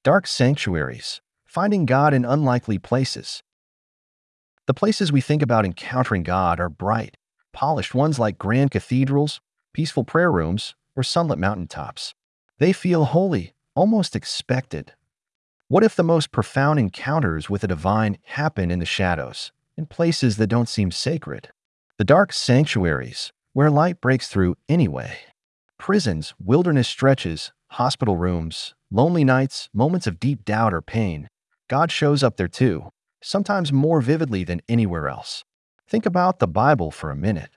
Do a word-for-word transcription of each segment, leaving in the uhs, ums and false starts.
Dark sanctuaries, finding God in unlikely places. The places we think about encountering God are bright, polished ones like grand cathedrals, peaceful prayer rooms, or sunlit mountaintops. They feel holy, almost expected. What if the most profound encounters with the divine happen in the shadows, in places that don't seem sacred? The dark sanctuaries, where light breaks through anyway. Prisons, wilderness stretches, hospital rooms, lonely nights, moments of deep doubt or pain. God shows up there too, sometimes more vividly than anywhere else. Think about the Bible for a minute.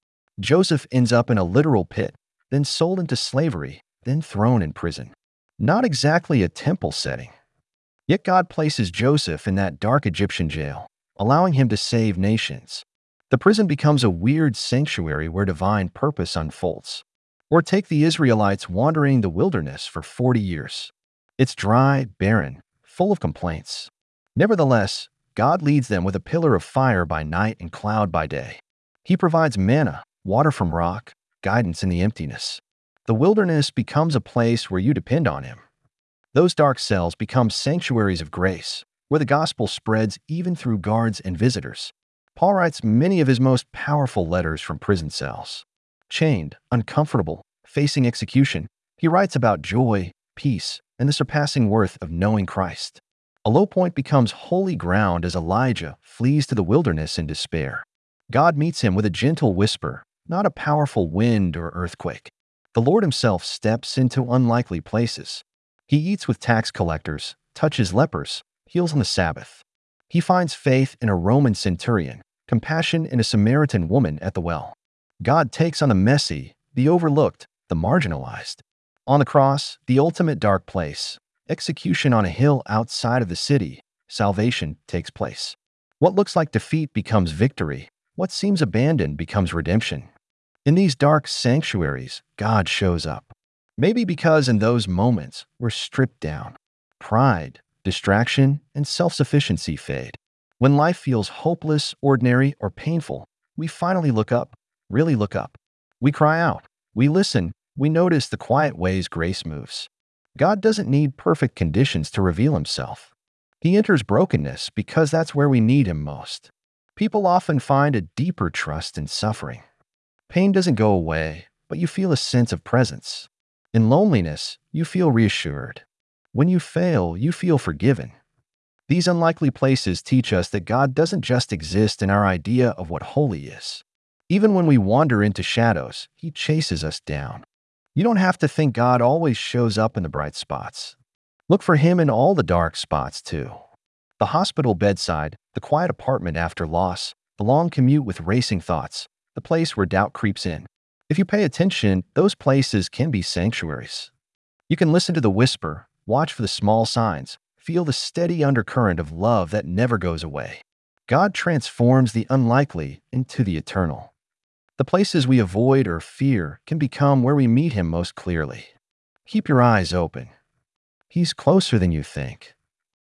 Joseph ends up in a literal pit, then sold into slavery, then thrown in prison. Not exactly a temple setting. Yet God places Joseph in that dark Egyptian jail, allowing him to save nations. The prison becomes a weird sanctuary where divine purpose unfolds. Or take the Israelites wandering the wilderness for forty years. It's dry, barren, full of complaints. Nevertheless, God leads them with a pillar of fire by night and cloud by day. He provides manna, water from rock, guidance in the emptiness. The wilderness becomes a place where you depend on Him. Those dark cells become sanctuaries of grace, where the gospel spreads even through guards and visitors. Paul writes many of his most powerful letters from prison cells. Chained, uncomfortable, facing execution, he writes about joy, peace, and the surpassing worth of knowing Christ. A low point becomes holy ground as Elijah flees to the wilderness in despair. God meets him with a gentle whisper, not a powerful wind or earthquake. The Lord Himself steps into unlikely places. He eats with tax collectors, touches lepers, heals on the Sabbath. He finds faith in a Roman centurion, compassion in a Samaritan woman at the well. God takes on the messy, the overlooked, the marginalized. On the cross, the ultimate dark place, execution on a hill outside of the city, salvation takes place. What looks like defeat becomes victory. What seems abandoned becomes redemption. In these dark sanctuaries, God shows up. Maybe because in those moments, we're stripped down. Pride, distraction, and self-sufficiency fade. When life feels hopeless, ordinary, or painful, we finally look up, really look up. We cry out. We listen. We notice the quiet ways grace moves. God doesn't need perfect conditions to reveal Himself. He enters brokenness because that's where we need Him most. People often find a deeper trust in suffering. Pain doesn't go away, but you feel a sense of presence. In loneliness, you feel reassured. When you fail, you feel forgiven. These unlikely places teach us that God doesn't just exist in our idea of what holy is. Even when we wander into shadows, He chases us down. You don't have to think God always shows up in the bright spots. Look for Him in all the dark spots, too. The hospital bedside, the quiet apartment after loss, the long commute with racing thoughts, the place where doubt creeps in. If you pay attention, those places can be sanctuaries. You can listen to the whisper, watch for the small signs, feel the steady undercurrent of love that never goes away. God transforms the unlikely into the eternal. The places we avoid or fear can become where we meet Him most clearly. Keep your eyes open. He's closer than you think.